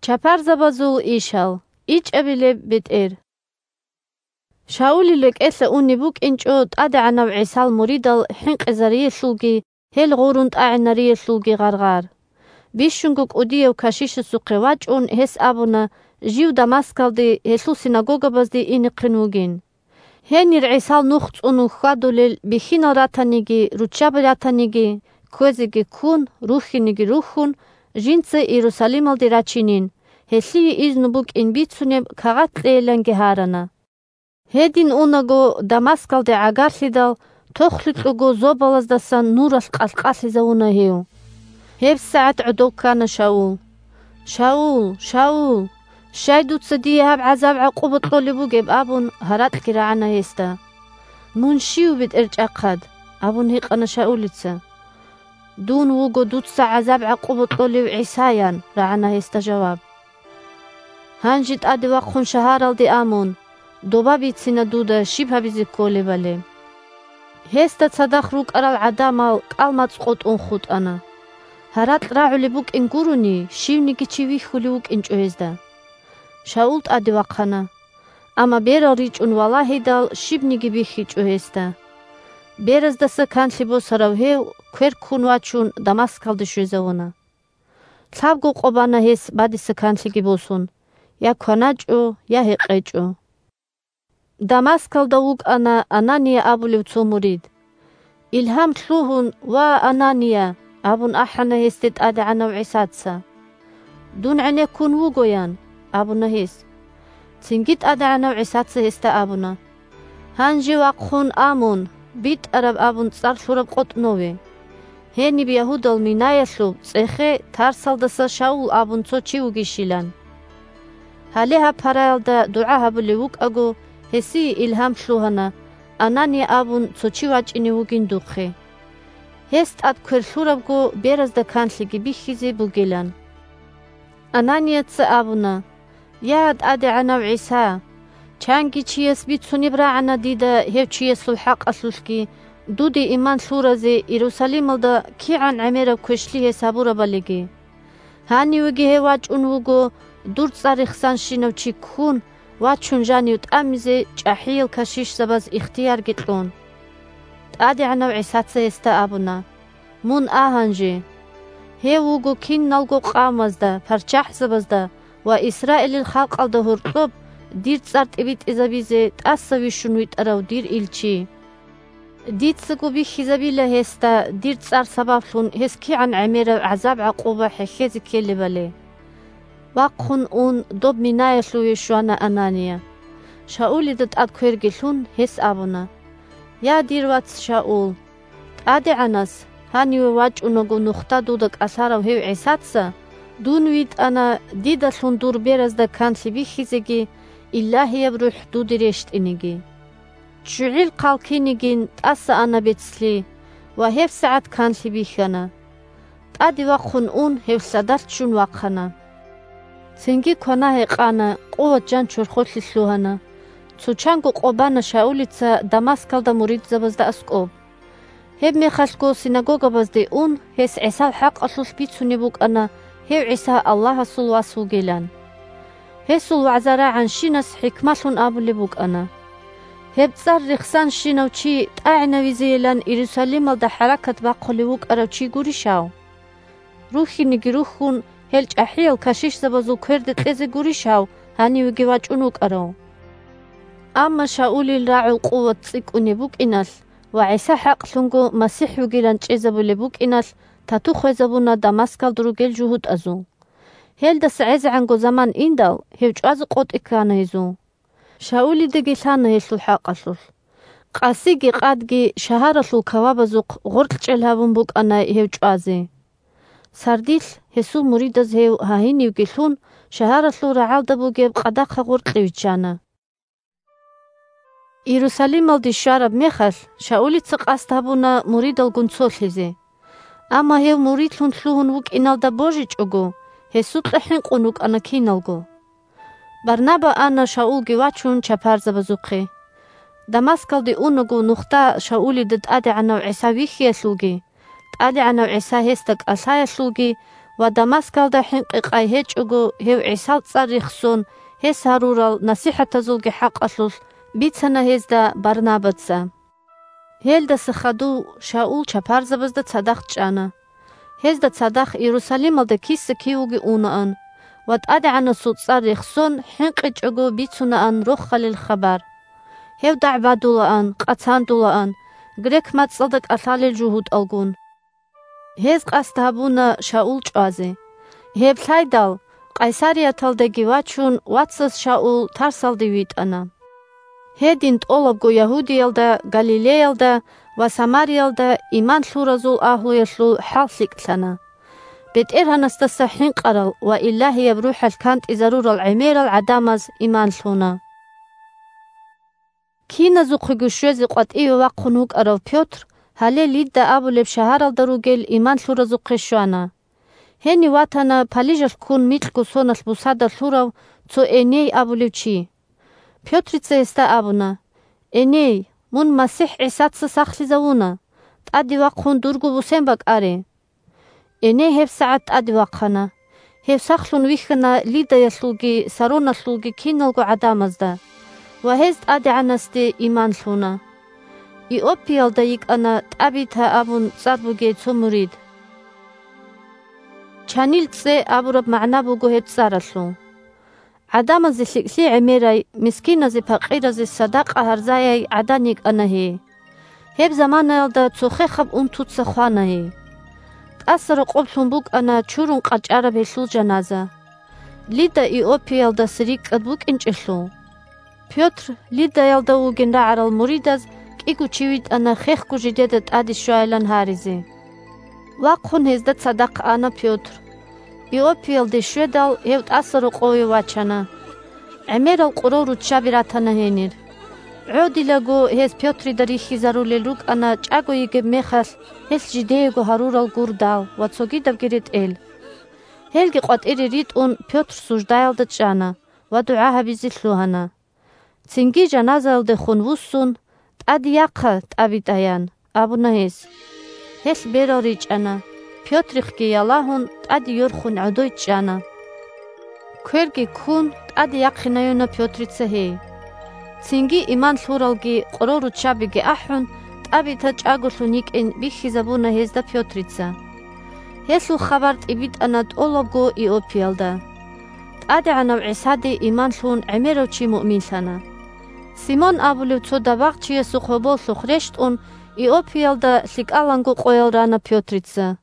ჩაფარზაბაზულ იშალ, იჭებილე ბეტერ. შაული ლეკესა უნიბუ კინჭო ტადე ანავ ისალ მურიდალ ჰინყეზარიესულგი ჰელ ღურუნტაინარიესულგი ღარღარ. ბიშუნგუ კუდიევ ქაშიშსუ ყევაჭუნ ჰეს აბუნა ჟიუ დამასკალდი ჰესულ სინაგოგაბაზდი ინიყინუგინ. ჰენირ ისალ ნუხწუნუ ხადულელ ბიხინარათანიგი რუჩაბრათანიგი ქუეზიგი ქუნ რუხინიგი რუხუნ ჟინცე იერუსალიმალდი რაჩინინ. ჰესი იზნუბუკ ინბიცუნებ ქაღატლელენგი ჰარანა. ჰედინ უნაგო დამასკალდი აგარლიდალ თოხლიტლუგო ზობალაზდასან ნურას ყალყალიზა უნაჰიუ. ჰებ საათ უდოქანა შაულ. შაულ. შაიდუცა დიაბ აზაბ აყუბოტლიბუგებ აბუნ ჰარატკი რაანა ესტა. მუნშიუბით ერჭაყად აბუნ ჰიყანა შაულიცა. დუნ უგო დუცა აზაბ აყუბოტლიბ ისაიან რაანა ესტა ჟავაბ. ჰანჯით ადი ვახუნ შაჰარალდი ამუნ. დობაბიცინა დუდა შიფაბიზი კოლებალე. ჰესტა ცადახ რუკარალ ადამალ კალმაც ყოტუნ ხუტანა. ჰარატ რაული ბუკინ გურუნი შივნიგი ჩივიხული უკინჭოეზდა. შაულტ ადი ვახანა. ამა ბერა რიჭუნ ვალაჰიდალ შიბნიგი ბიხიჭოეზდა. ბერაზდასა ქანლიბო სარავჰევ ქვერქუნ ვაჩუნ დამასკალდი შვეზავონა. ცავგო ყობანა ჰეს ბადისა ქანლიგი ბოსუნ. یا کناچو یا هقچو. دماسکل دوق انانیا ابولیو تو مرید. الهام تلوهن و انانیا ابون احنا هستید ادعنا وعساتسا. دون عنی کن وگویان ابونا هست. تنگید ادعنا وعساتسا هست ابونا. هنجی وقخون آمون بیت عرب ابون صار شرب قط نوی. هنی بیهودال مینایسلو سخه ترسال دسا شاول ابون تو چی وگیشیلن. هلیها پرالدا دعاها بلیوک اگو هسی الهام شلوهنا انانی ابون چوچی واچینی وگین دوخه. هست اد کرشورب گو بیرز دا کانسلیگی بیخیزی بوگیلن. انانی تس ابونا یاد اد عنا وعیسا چانگی چیس بیتسونی برا عنا دیده هیو چیس الحق اصلشکی دودی ایمان شورزی ایروسالیم دا کی عن عمیرب کشلی حسابورا بلیگی. هانی وگی هیواج اون وگو دور صارخسان شنو چی کون و چون جانیوت آمیزه جاهیل کشیش زباز اختیار گتلون. آدی عنو عیساتسه است ابونا. من آهنجی. هیوگو کین نلگو قامزده پرچح زبازده و اسرائیل الخلق الده هرطب دیرت زرت ابیت ازابیزه تاسوی شنویت ارو دیر ایلچی. دیت سگو بیخیزابیله هستا دیرت زر سبابشون هسکی عن عمیر عذاب عقوبه حخیزی کلی بله. وقخون اون دوب مینایشلوی شوانا انانیا. شاولی دت اد کویرگیلون هس ابونا. یا دیروات شاول. ادی عناس هنیو واج اونگو نختا دودک اثارو هیو عیساتسا دونوید انا دیدشون دور بیرز دا کانسی بیخیزگی الهی بروح دودی رشت اینگی. چوعیل قالکینگین تاسا انا بیتسلی و هیو ساعت کانسی بیخانا. ادی وقخون اون هیو صدرت شون وقخانا. سنگی کناه قانا قوت جان چرخوتلی سلوهانا. چوچانگو قوبانا شاولیتسا دماسکال دا مرید زبازده اسکوب. هب میخشگو سینگوگا بازده اون هس عیسا حق اصلش بیتسونی بوک انا هیو عیسا الله سول واسو گیلان. هسول وعزارا عن شینس حکمشون آبولی بوک انا. هب زار رخصان شینو چی تاعنا ویزیلان ایروسالیم دا حرکت باقولی بوک ارو چی گوری شاو. روحی نگی روحون هل جاهیل کشیش زبازو کردت از گوری شاو هنی وگی واج اونوک ارو. اما شاولی راعو قوت سیک اونی بوک اینال و عیسا حق لونگو مسیح وگیلان چیزا بولی بوک اینال تا تو خوزبونا دماسکال درو گل جهود ازو. هل دا سعیز عنگو زمان این دال هیوچ از قوت اکانه ایزو. شاولی دگی لانه هیسو حق اصول. قاسیگی قادگی شهارسو کوابزوق غرق چلهابون بوک انا هیوچ ازی. سردیل هسو مرید از هیو هاهینیو گیلون شهارسو رعال دبوگیب قداق غرق لیوچانه. ایروسالیم الدی شارب میخل شاولی تسق استابونا مرید الگونسول هزی. اما هیو مرید لون تلوهن وک اینال دا بوجیچ اگو هسو تحین قنوک انا کینالگو. برنابا انا شاول گیواچون چپارز بزوقی. دماسکال دی اونگو نختا شاولی دد آدی عنو عیسا ویخی اسلوگی. آدی عنو عیسا هستک اسای اسلوگی و ва Дамаскалда хинқиқай хечугу хев Исал царихсон хес харурал насихатазулги хақалул бицана хезда Барнабаца. Хелда сахаду Шаул чапарзабазда цадах чана. Хезда цадах Иерусалималда кисса киуги унаан. Ват ад'ана суцарихсон хинқичугу бицунаан руххалил хабар. Хев дa'бадулаан, қацандулаан, грек мацалдак алалил жухуд алгун. Хез қастабуна Шаул чазе. Хев лайдал Қайсарияталдаги вачун ватсас Шаул тарсалди витана. Хединт олабгу Яһудиялда, Галилеялда ва Самариялда иман луразул ахлуяшлу халсиклана. Бет'ерханастаса хинқарал ва Иллахи ябрухал кант изарурал амирал адамаз иман луна. Кина зуқигу шуези қат'i ваққунук арал Пётр хале лидда абулеб шаҳарал даругел иман луразу қишуана. Хени ватана палижал кун митлку сонал бусада лурав цо эней абулеб чи. Пётрица еста абуна. Эней, мун Масих Исаца сахлизавуна. Т'ади ваққун дургу бусенбак аре. Эней хев саат т'ади ваққана. Хев сахлун вихана лида яслуги, сарона слуги киналгу адамазда. Ва хез т'ади анасти иман луна. Иопиялда ик'ана т'абита абун царбуге цо мурид. Чанил цэ абураб маъна бугу хев царалу. Адамази ликли амирай, мискинази пақирази садақа харзаяй аданик анахи. Хеб заманалда цухехаб унтуца хванахи. Тасара qoblun бук ана чурун қачара бешлу жаназа. Лида Иопиялда сирик адбук инчелу. Пётр лида ялда уген раарал муридаз кигу чивит ана хехку жидедат ади шуайлан харизи. Вақхун хезда цадақ ана Пётр. Иопиялда шуедал хевт асару қови вачана. Амирал қурору чабиратана хенир. عوديلاغو هيس بيوتري داريخي زاروليلوك أنا چاغو يجب ميخال هيس جديغو هارورال غوردال واتسوغي دافگيريت إل هيلغي قوات إري ريت اون بيوتر سوجدايل دا چانا ودعاها بيزيتلوهانا تسنگي جنازال دا خونوسون تادي ياقا تابيت آيان أبونا هيس بيروري چانا بيوتريخكي يالاهون تادي يورخون عدوي چانا كويرغي كون تادي ياقينايونا بيوتريتسا هي Цинги иман луралги қорору чабиги ахун табита чагулуник ин бихизабуна хезда Пётрица. Хесу хабар тибит анат олабгу Иопиялда. Тади анав Исади иман лун амировчи муъминлана. Симон абулев цода вақт чия сухобол сухрешт он Иопиялда ликалангу қоялрана Пётрица.